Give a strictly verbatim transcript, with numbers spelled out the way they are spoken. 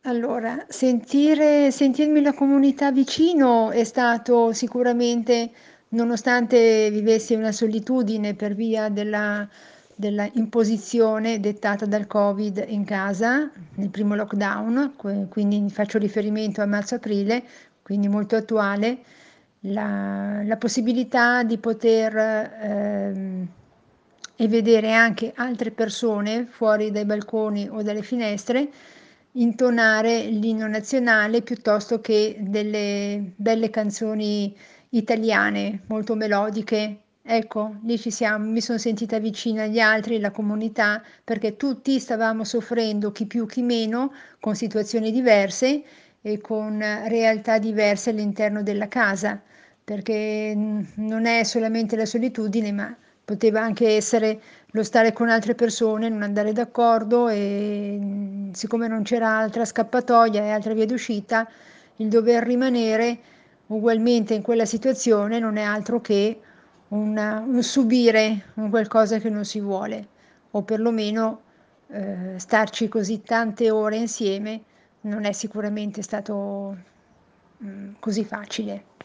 Allora, sentire sentirmi la comunità vicino è stato sicuramente, nonostante vivessi una solitudine per via della della imposizione dettata dal Covid in casa, nel primo lockdown, que quindi faccio riferimento a marzo-aprile, quindi molto attuale, la la possibilità di poter, ehm, e vedere anche altre persone fuori dai balconi o dalle finestre, intonare l'inno nazionale piuttosto che delle belle canzoni italiane, molto melodiche. Ecco, lì ci siam mi son sentita vicina agli altri, alla comunità, perché tutti stavamo soffrendo, chi più chi meno, con situazioni diverse e con realtà diverse all'interno della casa, perché, mhmm, non è solamente la solitudine, ma poteva anche essere lo stare con altre persone, non andare d'accordo e, mhmm, siccome non c'era altra scappatoia e altra via d'uscita, il dover rimanere ugualmente in quella situazione non è altro che un un subire un qualcosa che non si vuole, o perlomeno, ehm, starci così tante ore insieme non è sicuramente stato, mhmm, così facile.